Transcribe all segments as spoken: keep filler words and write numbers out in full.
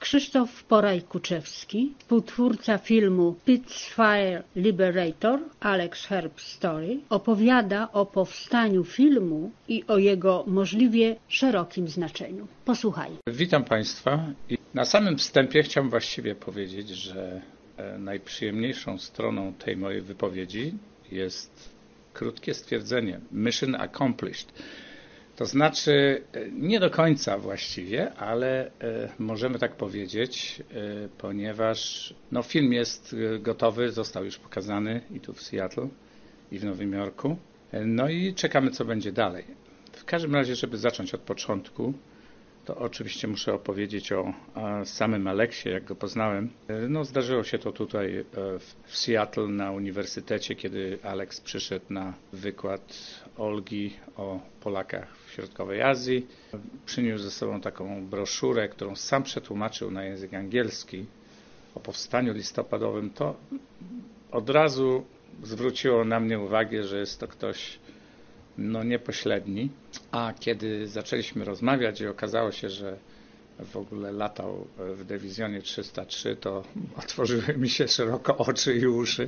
Krzysztof Poraj-Kuczewski, współtwórca filmu Spitfire Liberator, Alex Herbst Story, opowiada o powstaniu filmu i o jego możliwie szerokim znaczeniu. Posłuchaj. Witam Państwa. I na samym wstępie chciałem właściwie powiedzieć, że najprzyjemniejszą stroną tej mojej wypowiedzi jest krótkie stwierdzenie Mission Accomplished. To znaczy nie do końca właściwie, ale możemy tak powiedzieć, ponieważ no, film jest gotowy, został już pokazany i tu w Seattle, i w Nowym Jorku. No i czekamy, co będzie dalej. W każdym razie, żeby zacząć od początku, to oczywiście muszę opowiedzieć o, o samym Aleksie, jak go poznałem. No, zdarzyło się to tutaj w Seattle na uniwersytecie, kiedy Alex przyszedł na wykład Olgi o Polakach w Środkowej Azji. Przyniósł ze sobą taką broszurę, którą sam przetłumaczył na język angielski o powstaniu listopadowym. To od razu zwróciło na mnie uwagę, że jest to ktoś no niepośredni, a kiedy zaczęliśmy rozmawiać i okazało się, że w ogóle latał w dywizjonie trzysta trzy, to otworzyły mi się szeroko oczy i uszy.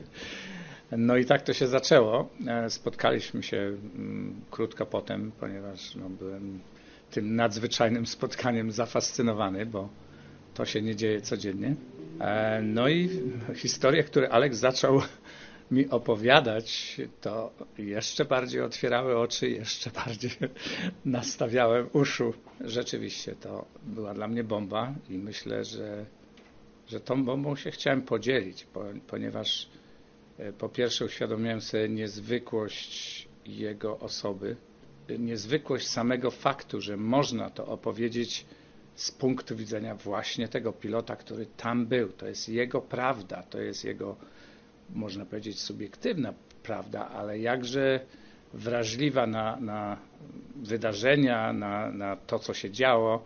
No i tak to się zaczęło. Spotkaliśmy się krótko potem, ponieważ no, byłem tym nadzwyczajnym spotkaniem zafascynowany, bo to się nie dzieje codziennie. No i historie, które Alex zaczął mi opowiadać, to jeszcze bardziej otwierały oczy, jeszcze bardziej nastawiałem uszu. Rzeczywiście to była dla mnie bomba i myślę, że, że tą bombą się chciałem podzielić, ponieważ po pierwsze uświadomiłem sobie niezwykłość jego osoby, niezwykłość samego faktu, że można to opowiedzieć z punktu widzenia właśnie tego pilota, który tam był. To jest jego prawda, to jest jego, można powiedzieć, subiektywna prawda, ale jakże wrażliwa na, na wydarzenia, na, na to, co się działo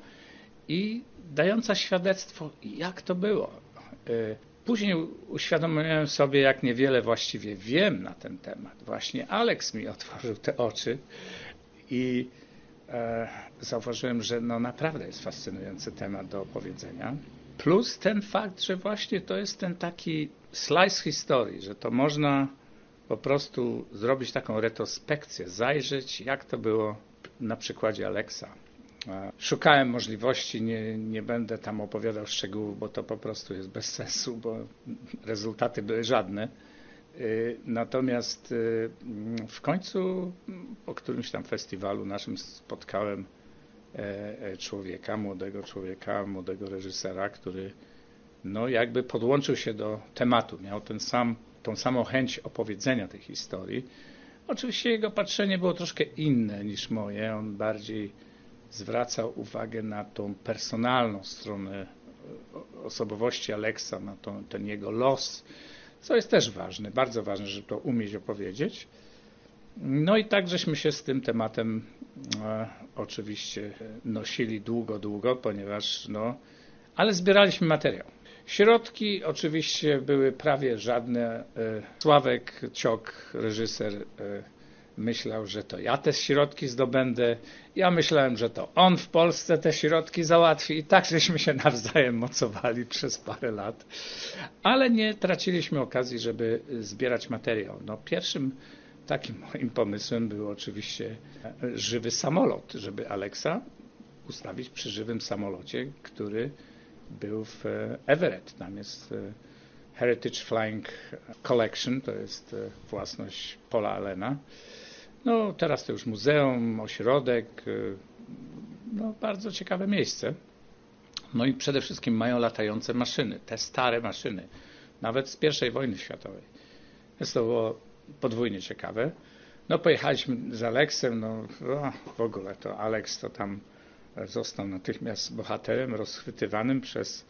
i dająca świadectwo, jak to było. Później uświadomiłem sobie, jak niewiele właściwie wiem na ten temat. Właśnie Alex mi otworzył te oczy i e, zauważyłem, że no naprawdę jest fascynujący temat do opowiedzenia. Plus ten fakt, że właśnie to jest ten taki slice historii, że to można po prostu zrobić taką retrospekcję, zajrzeć, jak to było na przykładzie Alexa. Szukałem możliwości, nie, nie będę tam opowiadał szczegółów, bo to po prostu jest bez sensu, bo rezultaty były żadne. Natomiast w końcu po którymś tam festiwalu naszym spotkałem człowieka, młodego człowieka, młodego reżysera, który no jakby podłączył się do tematu, miał ten sam, tą samą chęć opowiedzenia tej historii. Oczywiście jego patrzenie było troszkę inne niż moje, on bardziej zwracał uwagę na tą personalną stronę osobowości Alexa, na tą, ten jego los, co jest też ważne, bardzo ważne, żeby to umieć opowiedzieć. No i tak żeśmy się z tym tematem e, oczywiście nosili długo, długo, ponieważ no, ale zbieraliśmy materiał. Środki oczywiście były prawie żadne. E, Sławek Ciok, reżyser, e, myślał, że to ja te środki zdobędę. Ja myślałem, że to on w Polsce te środki załatwi i tak żeśmy się nawzajem mocowali przez parę lat. Ale nie traciliśmy okazji, żeby zbierać materiał. No, pierwszym takim moim pomysłem był oczywiście żywy samolot, żeby Alexa ustawić przy żywym samolocie, który był w Everett. Tam jest Heritage Flying Collection, to jest własność Paula Allena. No teraz to już muzeum, ośrodek, no bardzo ciekawe miejsce. No i przede wszystkim mają latające maszyny, te stare maszyny, nawet z pierwszej wojny światowej. Jest to było podwójnie ciekawe. No pojechaliśmy z Aleksem, no w ogóle to Alex to tam został natychmiast bohaterem rozchwytywanym przez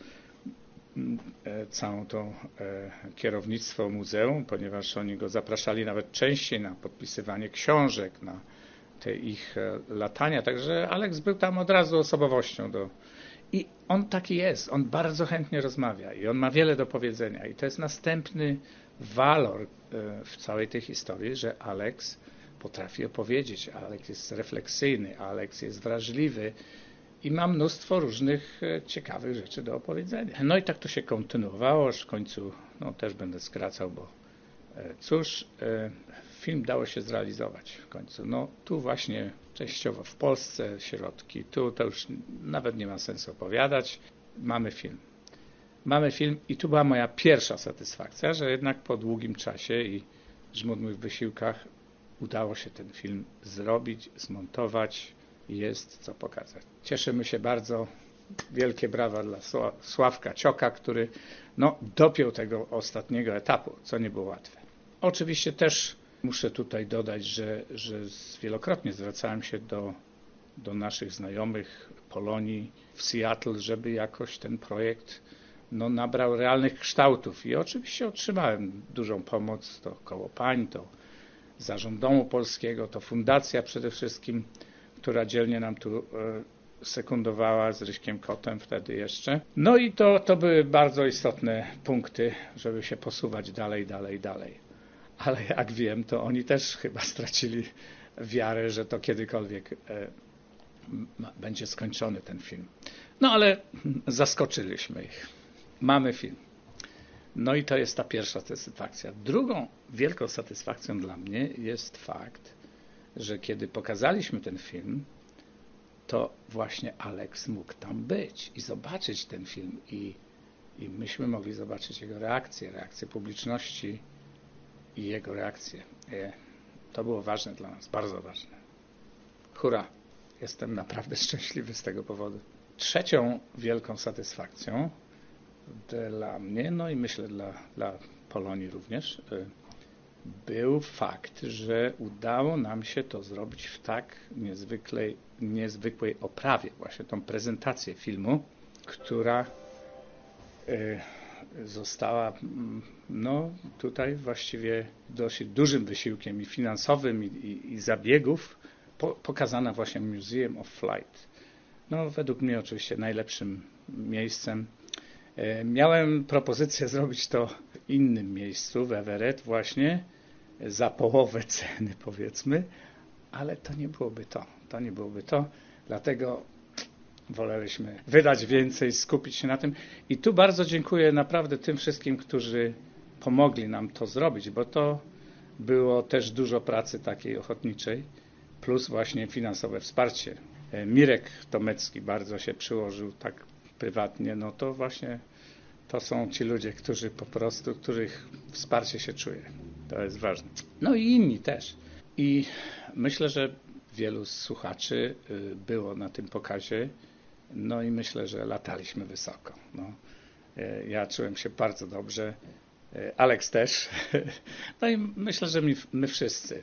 całą tą kierownictwo muzeum, ponieważ oni go zapraszali nawet częściej na podpisywanie książek, na te ich latania. Także Alex był tam od razu osobowością. Do... I on taki jest, on bardzo chętnie rozmawia i on ma wiele do powiedzenia. I to jest następny walor w całej tej historii, że Alex potrafi opowiedzieć, Alex jest refleksyjny, Alex jest wrażliwy i ma mnóstwo różnych ciekawych rzeczy do opowiedzenia. No i tak to się kontynuowało, aż w końcu, no też będę skracał, bo cóż, film dało się zrealizować w końcu. No tu właśnie częściowo w Polsce, środki, tu to już nawet nie ma sensu opowiadać. Mamy film. Mamy film i tu była moja pierwsza satysfakcja, że jednak po długim czasie i żmudnych wysiłkach udało się ten film zrobić, zmontować i jest co pokazać. Cieszymy się bardzo. Wielkie brawa dla Sławka Cioka, który no, dopiął tego ostatniego etapu, co nie było łatwe. Oczywiście też muszę tutaj dodać, że, że wielokrotnie zwracałem się do, do naszych znajomych Polonii w Seattle, żeby jakoś ten projekt no, nabrał realnych kształtów i oczywiście otrzymałem dużą pomoc, to Koło Pań, to Zarząd Domu Polskiego, to Fundacja przede wszystkim, która dzielnie nam tu sekundowała z Ryśkiem Kotem wtedy jeszcze. No i to, to były bardzo istotne punkty, żeby się posuwać dalej, dalej, dalej. Ale jak wiem, to oni też chyba stracili wiarę, że to kiedykolwiek e, będzie skończony ten film. No ale zaskoczyliśmy ich. Mamy film. No i to jest ta pierwsza satysfakcja. Drugą wielką satysfakcją dla mnie jest fakt, że kiedy pokazaliśmy ten film, to właśnie Alex mógł tam być i zobaczyć ten film i, i myśmy mogli zobaczyć jego reakcję, reakcję publiczności i jego reakcję. To było ważne dla nas, bardzo ważne. Hurra! Jestem naprawdę szczęśliwy z tego powodu. Trzecią wielką satysfakcją dla mnie, no i myślę dla, dla Polonii również, był fakt, że udało nam się to zrobić w tak niezwykłej, niezwykłej oprawie, właśnie tą prezentację filmu, która została no, tutaj właściwie dosyć dużym wysiłkiem i finansowym i, i, i zabiegów po, pokazana właśnie w Museum of Flight. No, według mnie oczywiście najlepszym miejscem. Miałem propozycję zrobić to w innym miejscu, w Everett właśnie, za połowę ceny powiedzmy, ale to nie byłoby to. To nie byłoby to, dlatego woleliśmy wydać więcej, skupić się na tym. I tu bardzo dziękuję naprawdę tym wszystkim, którzy pomogli nam to zrobić, bo to było też dużo pracy takiej ochotniczej, plus właśnie finansowe wsparcie. Mirek Tomecki bardzo się przyłożył tak prywatnie, no to właśnie to są ci ludzie, którzy po prostu, których wsparcie się czuje. To jest ważne. No i inni też. I myślę, że wielu słuchaczy było na tym pokazie, no i myślę, że lataliśmy wysoko. No. Ja czułem się bardzo dobrze, Alex też, no i myślę, że my, my wszyscy.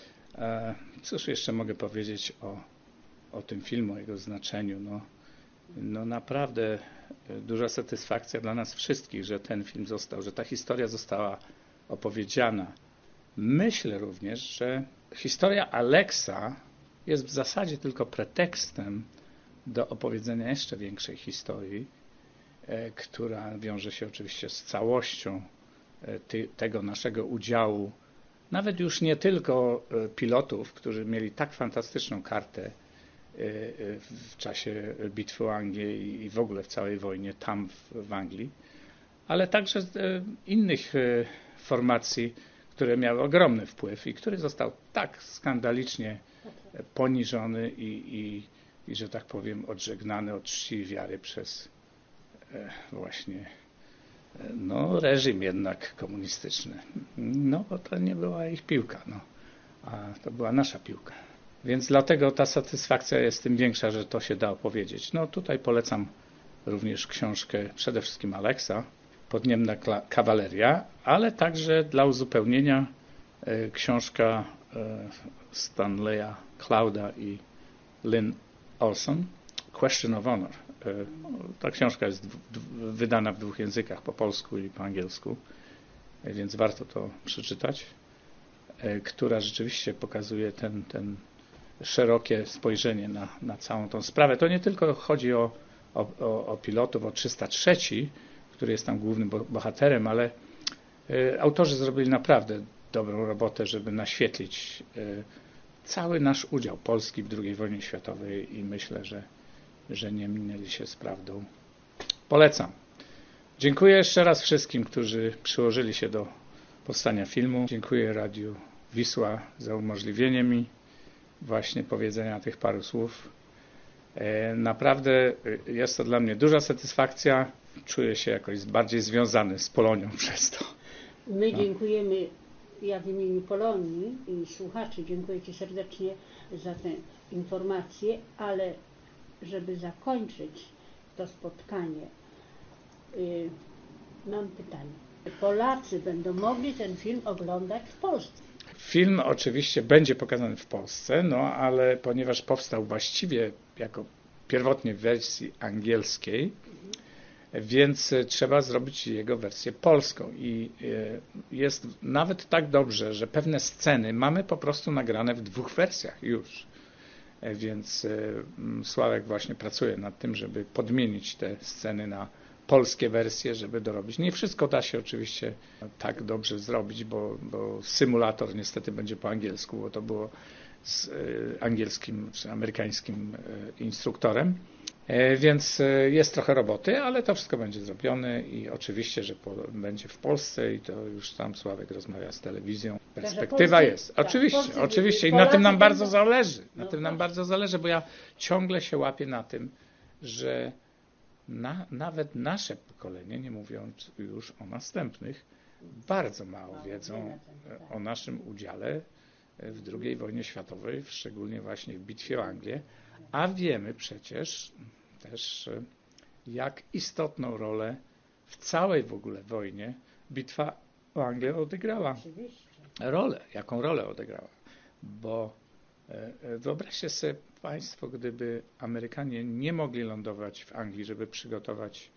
Cóż jeszcze mogę powiedzieć o, o tym filmu, o jego znaczeniu? No, no naprawdę duża satysfakcja dla nas wszystkich, że ten film został, że ta historia została opowiedziana. Myślę również, że historia Alexa jest w zasadzie tylko pretekstem do opowiedzenia jeszcze większej historii, która wiąże się oczywiście z całością ty, tego naszego udziału, nawet już nie tylko pilotów, którzy mieli tak fantastyczną kartę w czasie bitwy o Anglię i w ogóle w całej wojnie tam w, w Anglii, ale także innych formacji, które miały ogromny wpływ i który został tak skandalicznie poniżony i, i, i że tak powiem odżegnany od czci i wiary przez właśnie no, reżim jednak komunistyczny. No bo to nie była ich piłka, no, a to była nasza piłka. Więc dlatego ta satysfakcja jest tym większa, że to się da opowiedzieć. No tutaj polecam również książkę przede wszystkim Alexa, Podniebna kawaleria, ale także dla uzupełnienia e, książka e, Stanleya Clouda i Lynn Olson, Question of Honor. E, ta książka jest w, w, wydana w dwóch językach, po polsku i po angielsku, e, więc warto to przeczytać, e, która rzeczywiście pokazuje ten, ten szerokie spojrzenie na, na całą tą sprawę. To nie tylko chodzi o, o, o, o pilotów, o trzysta trzy, który jest tam głównym bohaterem, ale y, autorzy zrobili naprawdę dobrą robotę, żeby naświetlić y, cały nasz udział Polski w drugiej wojnie światowej i myślę, że że nie minęli się z prawdą. Polecam. Dziękuję jeszcze raz wszystkim, którzy przyłożyli się do powstania filmu. Dziękuję Radiu Wisła za umożliwienie mi właśnie powiedzenia tych paru słów. Naprawdę jest to dla mnie duża satysfakcja. Czuję się jakoś bardziej związany z Polonią przez to. My dziękujemy, ja w imieniu Polonii i słuchaczy dziękuję Ci serdecznie za tę informację, ale żeby zakończyć to spotkanie, yy, mam pytanie. Polacy będą mogli ten film oglądać w Polsce? Film oczywiście będzie pokazany w Polsce, no ale ponieważ powstał właściwie jako pierwotnie w wersji angielskiej, więc trzeba zrobić jego wersję polską i jest nawet tak dobrze, że pewne sceny mamy po prostu nagrane w dwóch wersjach już. Więc Sławek właśnie pracuje nad tym, żeby podmienić te sceny na polskie wersje, żeby dorobić. Nie wszystko da się oczywiście tak dobrze zrobić, bo, bo symulator niestety będzie po angielsku, bo to było z angielskim czy amerykańskim instruktorem. Więc jest trochę roboty, ale to wszystko będzie zrobione i oczywiście, że po, będzie w Polsce i to już sam Sławek rozmawia z telewizją. Perspektywa Polscy, jest. tak, oczywiście, Polscy, oczywiście i Polacy na tym nam bardzo będą... zależy. Na no tym nam bardzo zależy, bo ja ciągle się łapię na tym, że na, nawet nasze pokolenie, nie mówiąc już o następnych, bardzo mało wiedzą o naszym udziale w drugiej wojnie światowej, szczególnie właśnie w bitwie o Anglię, a wiemy przecież też, jak istotną rolę w całej w ogóle wojnie bitwa o Anglię odegrała. Rolę, jaką rolę odegrała. Bo wyobraźcie sobie Państwo, gdyby Amerykanie nie mogli lądować w Anglii, żeby przygotować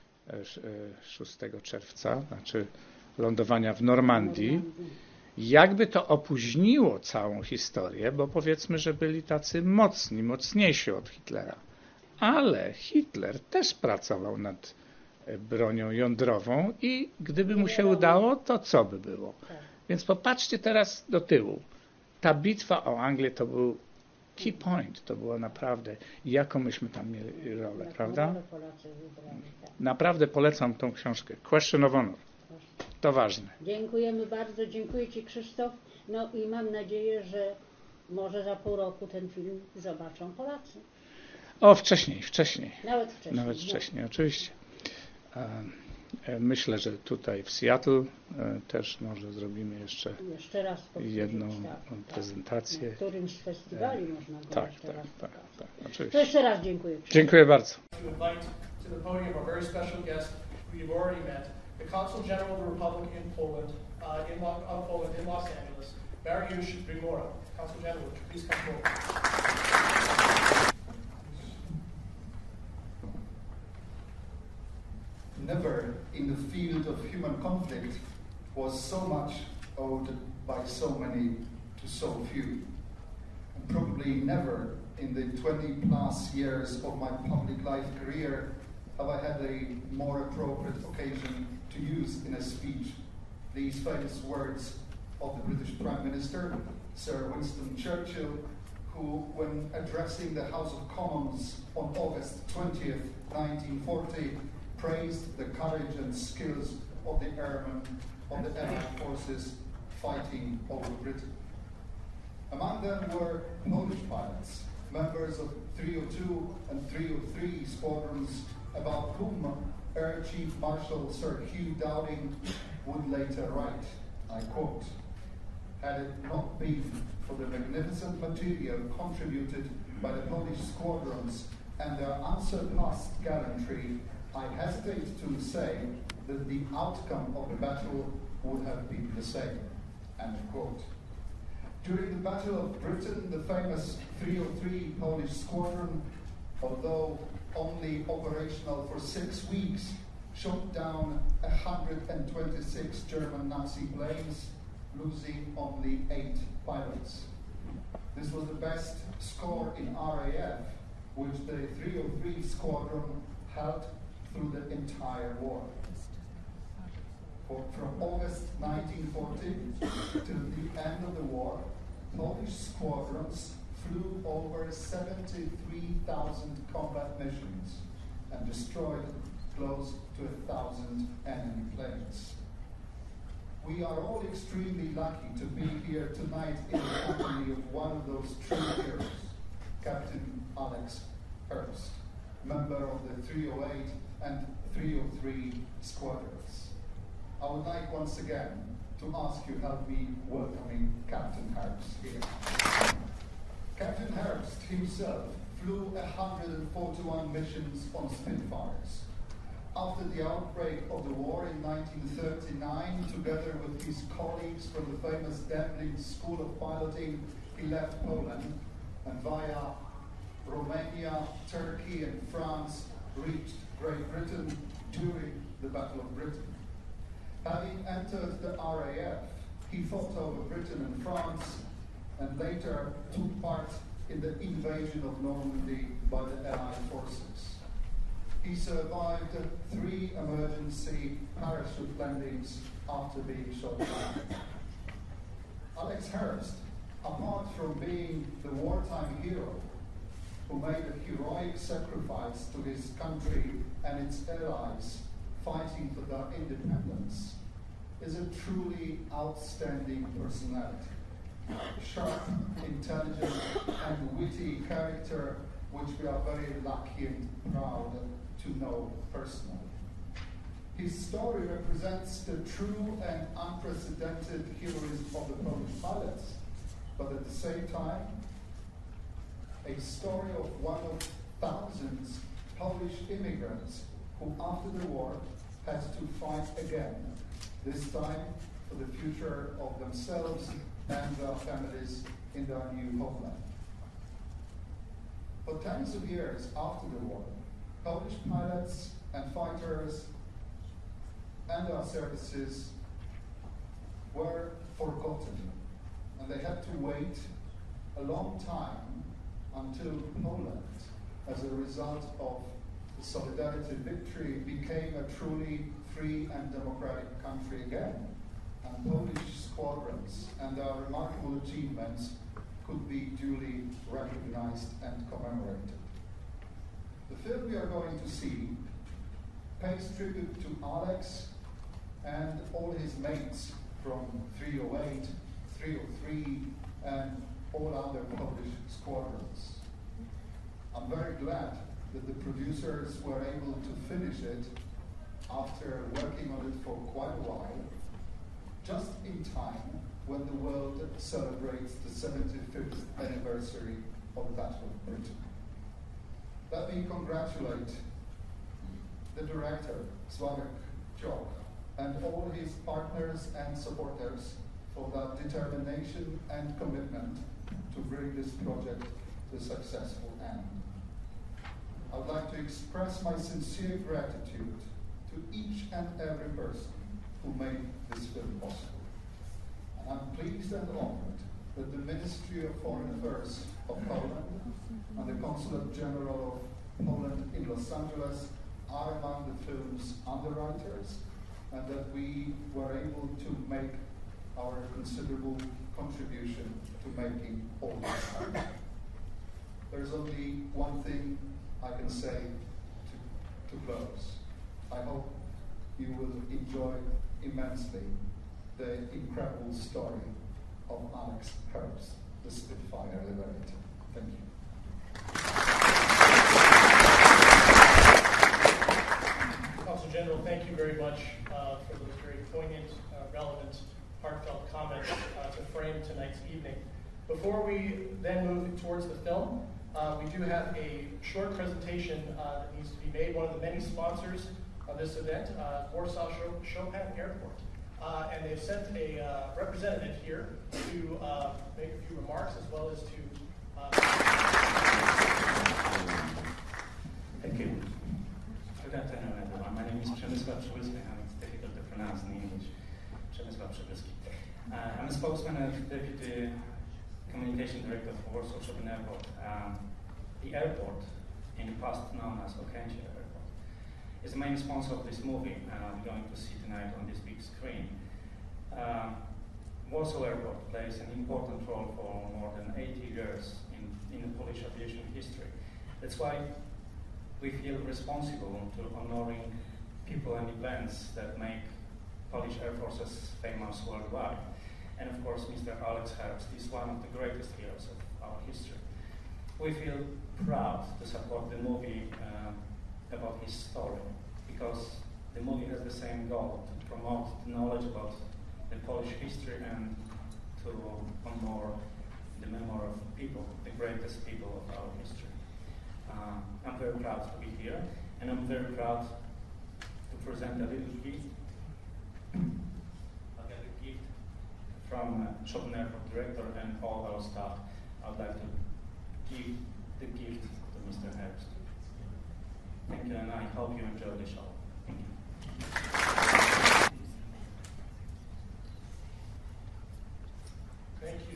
szóstego czerwca, znaczy lądowania w Normandii, jakby to opóźniło całą historię, bo powiedzmy, że byli tacy mocni, mocniejsi od Hitlera. Ale Hitler też pracował nad bronią jądrową i gdyby mu się udało, to co by było? Więc popatrzcie teraz do tyłu. Ta bitwa o Anglię to był key point, to było naprawdę, jaką myśmy tam mieli rolę, prawda? Naprawdę polecam tą książkę. Question of Honor. To ważne. Dziękujemy bardzo, dziękuję Ci Krzysztof. No i mam nadzieję, że może za pół roku ten film zobaczą Polacy. O, wcześniej, wcześniej. Nawet wcześniej. Nawet wcześniej, no. Oczywiście. Myślę, że tutaj w Seattle też może zrobimy jeszcze, jeszcze raz jedną tak, prezentację. Tak. Na którymś z festiwali e, można go tak, jeszcze tak, raz tak, tak, oczywiście. To jeszcze raz dziękuję. Dziękuję bardzo. The Consul General of the Republic in Poland, uh, in, Lo- of Poland in Los Angeles, Mariusz Bigora. Consul General, would you please come forward? Never in the field of human conflict was so much owed by so many to so few. And probably never in the twenty plus years of my public life career have I had a more appropriate occasion to use in a speech these famous words of the British Prime Minister, Sir Winston Churchill, who, when addressing the House of Commons on August twentieth, nineteen forty, praised the courage and skills of the airmen of the Allied forces fighting over Britain. Among them were Polish pilots, members of three oh two and three oh three squadrons, about whom Air Chief Marshal Sir Hugh Dowding would later write, I quote, "Had it not been for the magnificent material contributed by the Polish squadrons and their unsurpassed gallantry, I hesitate to say that the outcome of the battle would have been the same." End of quote. During the Battle of Britain, the famous three oh three Polish squadron, although only operational for six weeks, shot down one hundred twenty-six German Nazi planes, losing only eight pilots. This was the best score in R A F, which the three oh three squadron held through the entire war. For, from August nineteen forty to the end of the war, Polish squadrons flew over seventy-three thousand combat missions and destroyed close to a thousand enemy planes. We are all extremely lucky to be here tonight in the company of one of those true heroes, Captain Alex Herbst, member of the three oh eight and three oh three squadrons. I would like once again to ask you help me welcoming Captain Herbst here. Captain Herbst himself flew one hundred forty-one missions on Spitfires. After the outbreak of the war in nineteen thirty-nine, together with his colleagues from the famous Demling School of Piloting, he left Poland and via Romania, Turkey and France reached Great Britain during the Battle of Britain. Having entered the R A F, he fought over Britain and France and later took part in the invasion of Normandy by the Allied forces. He survived three emergency parachute landings after being shot down. Alex Herbst, apart from being the wartime hero who made a heroic sacrifice to his country and its allies fighting for their independence, is a truly outstanding personality. Sharp, intelligent, and witty character which we are very lucky and proud to know personally. His story represents the true and unprecedented heroism of the Polish pilots, but at the same time, a story of one of thousands Polish immigrants who after the war had to fight again, this time for the future of themselves and their families in their new homeland. For tens of years after the war, Polish pilots and fighters and our services were forgotten, and they had to wait a long time until Poland, as a result of the Solidarity victory, became a truly free and democratic country again, and Polish squadrons and their remarkable achievements could be duly recognized and commemorated. The film we are going to see pays tribute to Alex and all his mates from three oh eight, three oh three, and all other Polish squadrons. I'm very glad that the producers were able to finish it after working on it for quite a while, just in time when the world celebrates the seventy-fifth anniversary of the Battle of Britain. Let me congratulate the director, Sławek Jok, and all his partners and supporters for their determination and commitment to bring this project to a successful end. I would like to express my sincere gratitude to each and every person who made this film possible. And I'm pleased and honored that the Ministry of Foreign Affairs of Poland and the Consulate General of Poland in Los Angeles are among the film's underwriters, and that we were able to make our considerable contribution to making all this happen. There's only one thing I can say to, to close. I hope you will enjoy immensely the incredible story of Alex Herbst, the Spitfire Liberator. Thank you. Consul General, thank you very much uh, for those very poignant, uh, relevant, heartfelt comments uh, to frame tonight's evening. Before we then move towards the film, uh, we do have a short presentation uh, that needs to be made. One of the many sponsors of this event, uh, Warsaw Chopin Airport. Uh, and they've sent a uh, representative here to uh, make a few remarks, as well as to... Uh... Thank you. Good afternoon, everyone. My name is Przemysław Przybylski, and it's difficult to pronounce in English. Przemysław Przybylski. Uh, I'm a spokesman and Deputy Communication Director for Warsaw Chopin Airport. Um, the airport, in the past known as Okęcie Airport, is the main sponsor of this movie uh, we're going to see tonight on this big screen. Uh, Warsaw Airport plays an important role for more than eighty years in, in Polish aviation history. That's why we feel responsible to honoring people and events that make Polish Air Forces famous worldwide. And of course, Mister Alex Herbst is one of the greatest heroes of our history. We feel proud to support the movie uh, about his story, because the movie has the same goal, to promote the knowledge about the Polish history and to honor the memory of people, the greatest people of our history. Uh, I'm very proud to be here, and I'm very proud to present a little gift. I'll get a gift from uh, Chopin Airport Director and all our staff. I'd like to give the gift to Mister Herbst. Thank you, and I hope you enjoy the show. Thank you. Thank you.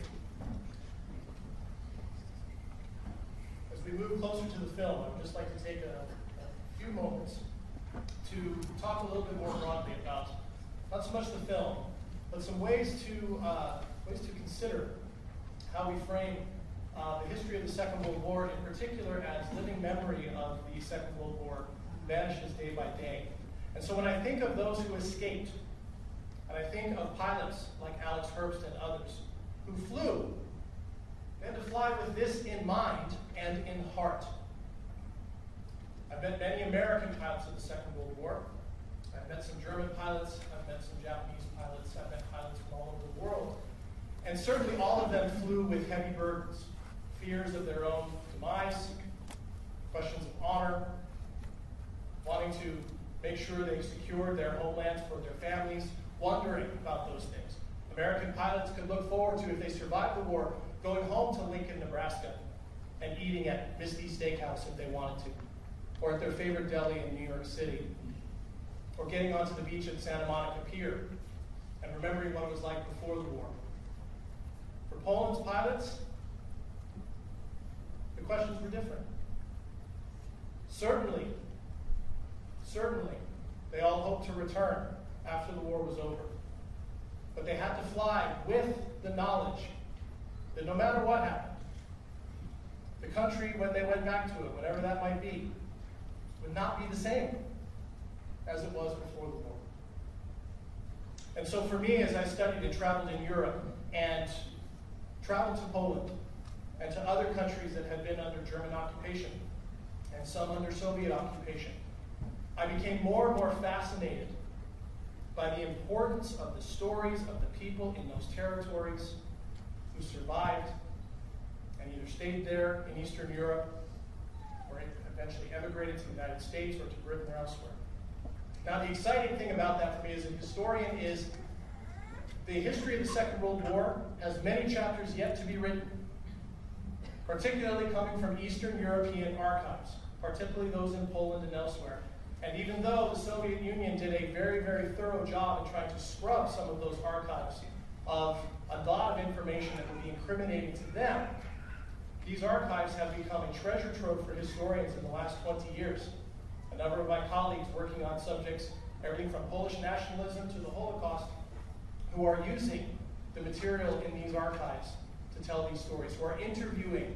As we move closer to the film, I would just like to take a, a few moments to talk a little bit more broadly about not so much the film, but some ways to uh, ways to consider how we frame uh, the history of the Second World War, in particular as living memory of the Second World War vanishes day by day. And so when I think of those who escaped, and I think of pilots like Alex Herbst and others who flew, they had to fly with this in mind and in heart. I've met many American pilots of the Second World War. I've met some German pilots. I've met some Japanese pilots. I've met pilots from all over the world. And certainly all of them flew with heavy burdens, fears of their own demise, questions of honor, wanting to make sure they secured their homelands for their families, wondering about those things. American pilots could look forward to, if they survived the war, going home to Lincoln, Nebraska, and eating at Misty Steakhouse if they wanted to, or at their favorite deli in New York City, or getting onto the beach at Santa Monica Pier and remembering what it was like before the war. For Poland's pilots, the questions were different. Certainly, certainly, they all hoped to return after the war was over. But they had to fly with the knowledge that no matter what happened, the country, when they went back to it, whatever that might be, would not be the same as it was before the war. And so for me, as I studied and traveled in Europe and traveled to Poland and to other countries that had been under German occupation and some under Soviet occupation, I became more and more fascinated by the importance of the stories of the people in those territories who survived and either stayed there in Eastern Europe or eventually emigrated to the United States or to Britain or elsewhere. Now, the exciting thing about that for me as a historian is the history of the Second World War has many chapters yet to be written, particularly coming from Eastern European archives, particularly those in Poland and elsewhere. And even though the Soviet Union did a very, very thorough job in trying to scrub some of those archives of a lot of information that would be incriminating to them, these archives have become a treasure trove for historians in the last twenty years. A number of my colleagues working on subjects, everything from Polish nationalism to the Holocaust, who are using the material in these archives to tell these stories, who are interviewing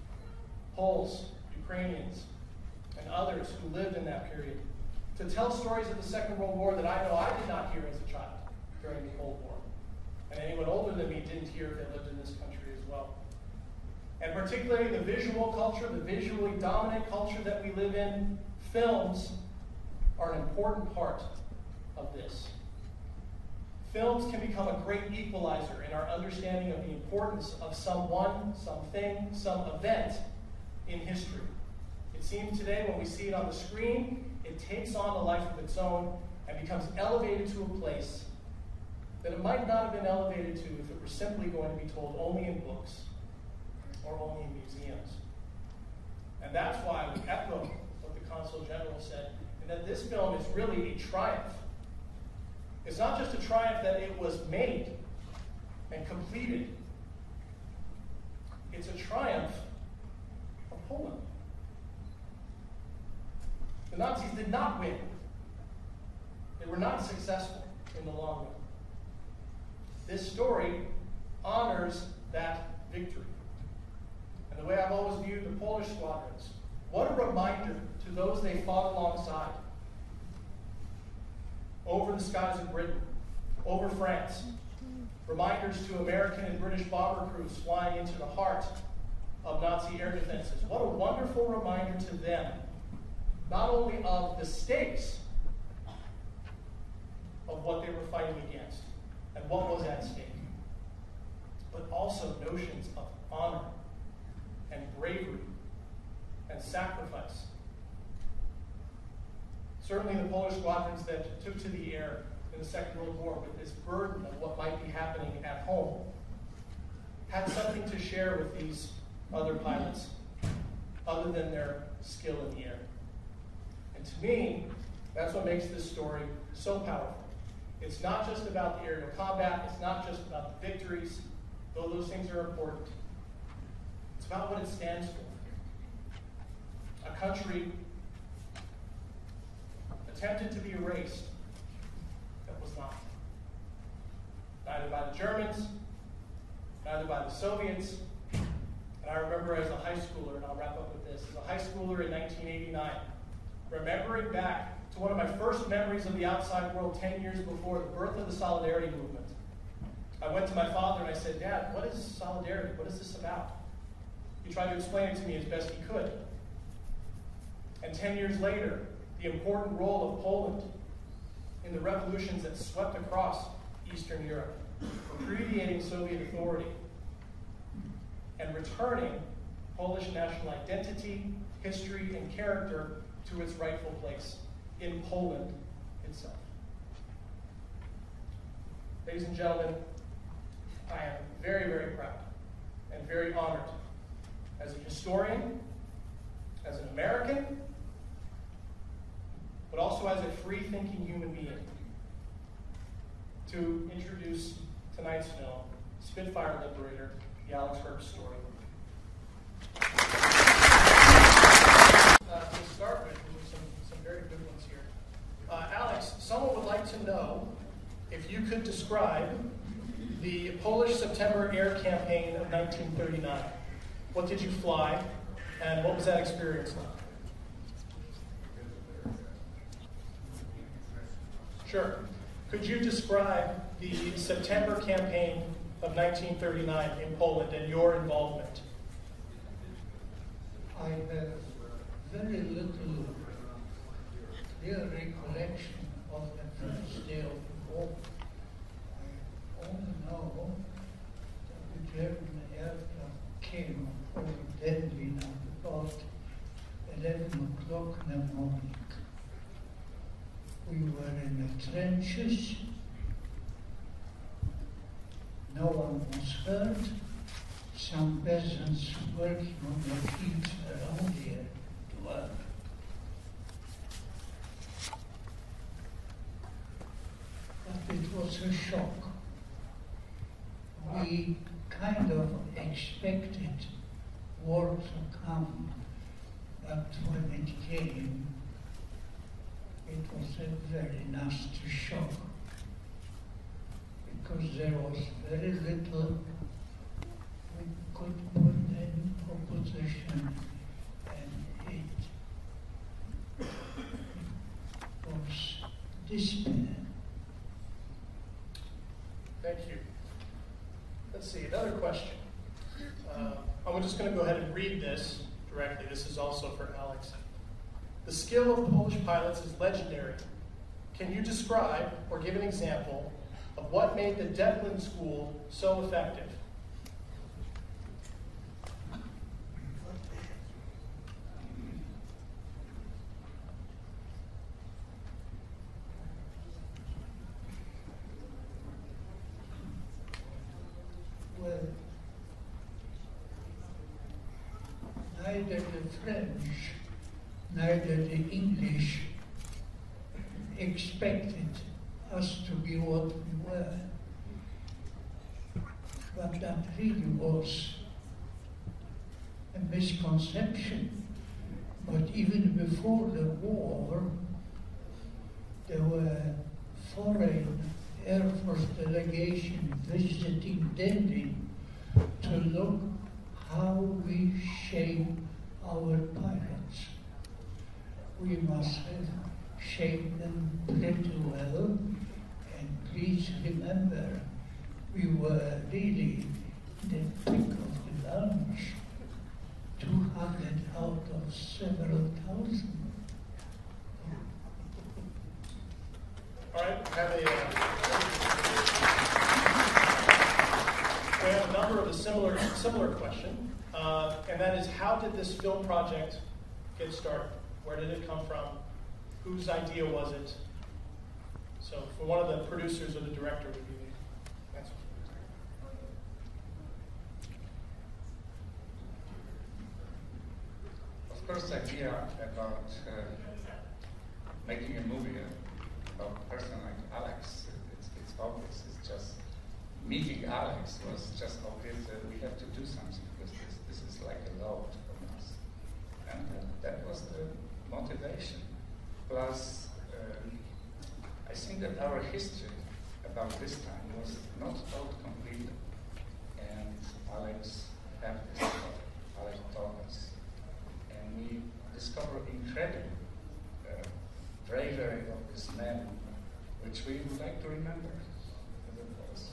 Poles, Ukrainians, and others who lived in that period, to tell stories of the Second World War that I know I did not hear as a child during the Cold War. And anyone older than me didn't hear if they lived in this country as well. And particularly the visual culture, the visually dominant culture that we live in, films are an important part of this. Films can become a great equalizer in our understanding of the importance of someone, something, some event in history. It seems today when we see it on the screen, it takes on a life of its own and becomes elevated to a place that it might not have been elevated to if it were simply going to be told only in books or only in museums. And that's why we echo what the Consul General said, and that this film is really a triumph. It's not just a triumph that it was made and completed. It's a triumph of Poland. The Nazis did not win. They were not successful in the long run. this story honors that victory. And the way I've always viewed the Polish squadrons, what a reminder to those they fought alongside. Over the skies of Britain, over France, reminders to American and British bomber crews flying into the heart of Nazi air defenses. What a wonderful reminder to them, not only of the stakes of what they were fighting against and what was at stake, but also notions of honor and bravery and sacrifice. Certainly the Polish squadrons that took to the air in the Second World War with this burden of what might be happening at home had something to share with these other pilots other than their skill in the air. And to me, that's what makes this story so powerful. It's not just about the aerial combat, it's not just about the victories, though those things are important. It's about what it stands for. A country attempted to be erased that was not. Neither by the Germans, neither by the Soviets. And I remember as a high schooler, and I'll wrap up with this, as a high schooler in nineteen eighty-nine, remembering back to one of my first memories of the outside world ten years before the birth of the Solidarity movement. I went to my father and I said, "Dad, what is solidarity? What is this about?" He tried to explain it to me as best he could. And ten years later, the important role of Poland in the revolutions that swept across Eastern Europe, repudiating Soviet authority and returning Polish national identity, history, and character to its rightful place in Poland itself. Ladies and gentlemen, I am very, very proud and very honored as a historian, as an American, but also as a free-thinking human being, to introduce tonight's film, Spitfire Liberator, the Alex Herbst story. Uh, to start with, we have some, some very good ones here. Uh, Alex, someone would like to know if you could describe the Polish September Air Campaign of nineteen thirty-nine. What did you fly, and what was that experience like? Sure. Could you describe the September campaign of nineteen thirty-nine in Poland and your involvement? I have very little clear recollection of the first day of the war. I only know that the German aircraft came over Berlin at about eleven o'clock in the morning. We were in the trenches. No one was hurt. Some peasants working on the fields around here to work. But it was a shock. We kind of expected war to come, but when it came, it was a very nasty shock, because there was very little we could put in opposition, and it was despair. Thank you. Let's see, another question. Uh, I'm just going to go ahead and read this directly. This is also for Alex. The skill of Polish pilots is legendary. Can you describe or give an example of what made the Detlin School so effective? Well, neither the French, neither the English expected us to be what we were. But that really was a misconception. But even before the war, there were foreign Air Force delegation visiting Dendy to look how we shape our pilots. We must have shaped them pretty well, and please remember, we were really in the pick of the lunch, two hundred out of several thousand. All right, we have a, uh, we have a number of a similar similar question, uh, and that is, how did this film project get started? Where did it come from? Whose idea was it? So, for one of the producers or the director would be the answer. Of course, the idea about uh, making a movie about a person like Alex, it's, it's obvious. It's just meeting Alex was just obvious that we have to do something because this, this is like a load on us. And uh, that was the motivation. Plus, um, I think that our history about this time was not told completely. And Alex had this thought. Alex taught us. And we discovered incredible uh, bravery of this man, which we would like to remember. As it was.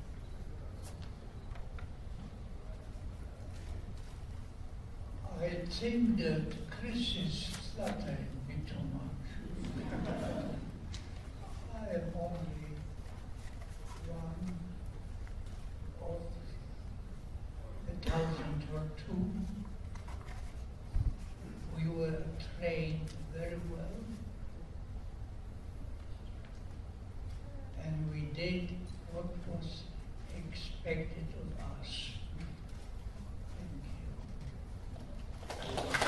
I think that Chris is flattering me too much. I am only one of a thousand or two. We were trained very well, and we did what was expected of us. Thank you.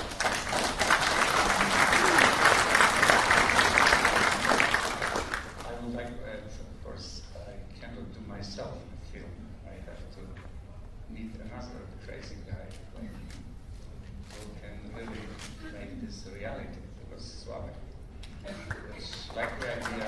I would like to add, of course, I cannot do myself a film. I have to meet another crazy guy who can really make this a reality. Because Sławek, which like the idea.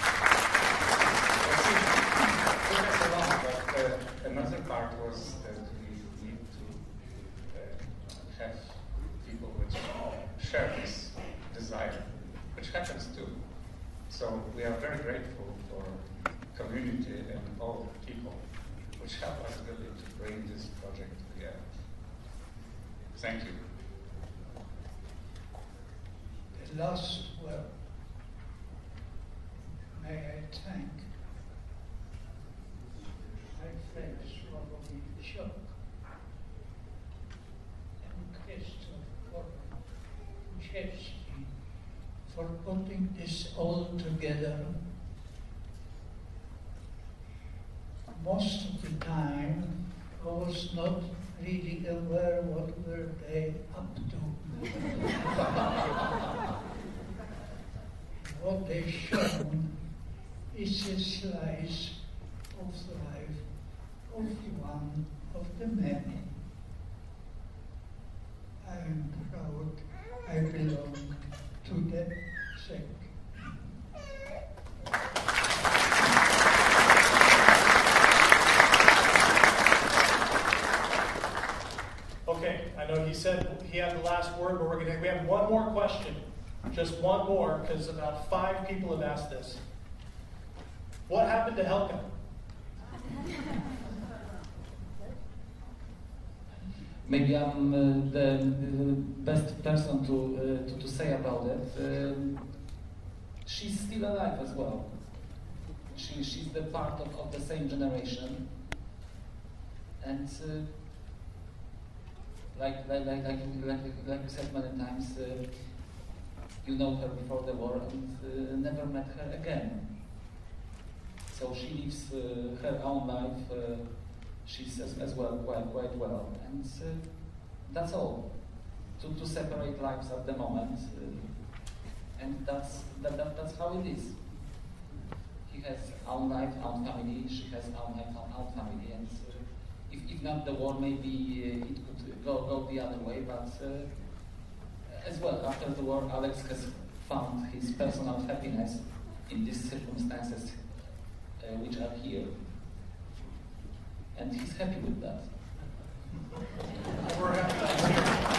Took us along, but uh, another part was that we need to uh, have people which share this desire, which happens too. So we are very grateful for community and all people which help us really to bring this project together. Thank you. The last word, may I thank my friends Sławomir Ciok and Krzysztof Kuczewski for putting this all together. Most of the time, I was not really aware what were they up to. What they shown is a slice of the life of one of the many. I am proud I belong to that sect. Okay, I know he said he had the last word, but we're going to, we have one more question. Just one more, because about five people have asked this. What happened to Helka? Maybe I'm uh, the, the best person to, uh, to to say about it. Uh, she's still alive as well. She she's the part of, of the same generation, and uh, like like like like like like you said many times, uh, you know her before the war and uh, never met her again. So she lives uh, her own life. Uh, She's as, as well quite quite well, and uh, that's all. To, to separate lives at the moment, uh, and that's that, that that's how it is. He has own life, own family. She has own life, own, own family, and uh, if if not the war, maybe uh, it could go go the other way. But uh, as well, after the war, Alex has found his personal happiness in these circumstances uh, which are here. And he's happy with that. We're happy to hear.